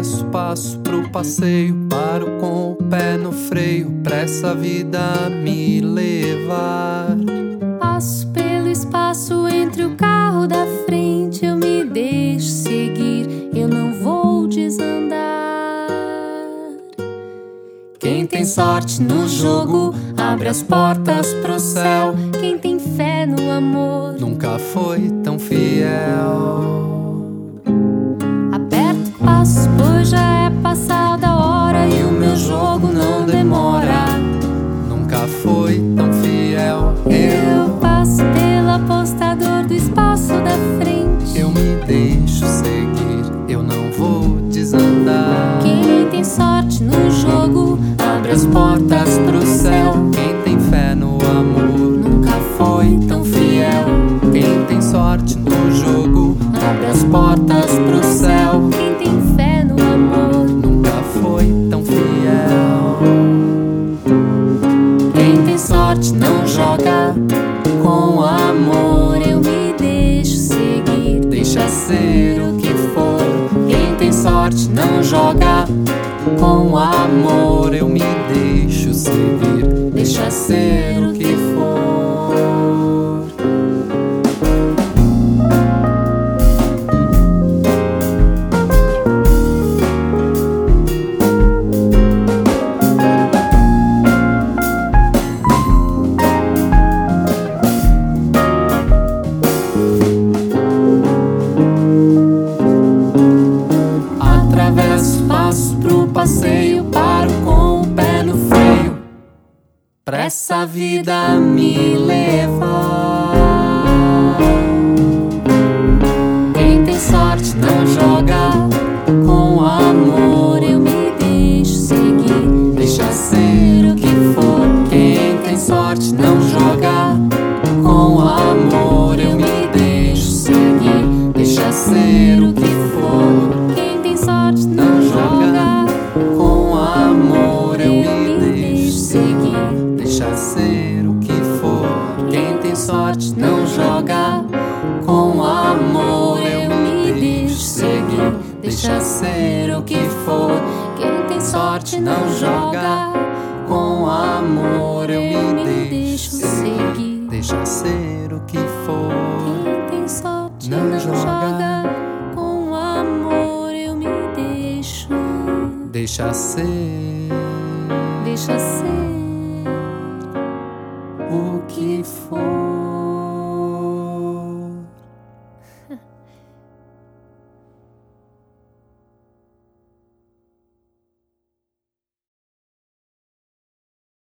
Atravesso, passo pro passeio, paro com o pé no freio, pra essa vida me levar. Passo pelo espaço entre o carro da frente, eu me deixo seguir, eu não vou desandar. Quem tem sorte no jogo abre as portas pro céu. Quem tem fé no amor nunca foi tão fiel. Aperto passo, pois já é passada a hora e o meu jogo não demora. Nunca foi tão fiel. Eu passo pelo apostador do espaço da frente, eu me deixo seguir, eu não vou desandar. Quem tem sorte no jogo abre as portas pro céu. Quem tem fé no amor nunca foi tão fiel. Quem tem sorte no jogo abre as portas pro céu. Quem tem fé no amor nunca foi tão fiel. Quem tem sorte não joga com amor, eu me deixo seguir, deixa ser o que for. Quem tem sorte não joga com amor, eu me deixo seguir, deixa ser o que for. Atravesso, passo pro passeio, paro com o pé no freio, pra essa vida me levar. Quem tem sorte não joga com amor, eu me deixo seguir, deixa ser o que for. Quem tem sorte não joga com amor, eu me deixo seguir, deixa ser o que for. Quem tem sorte não joga com amor, eu me deixo seguir, deixa ser o que for. Quem tem sorte não joga com amor, eu me deixo seguir, deixa ser o que for. Quem tem sorte não joga com amor, eu me deixo seguir, deixa ser o que for. Quem tem sorte não joga com amor, eu me deixo, deixa ser, deixa ser.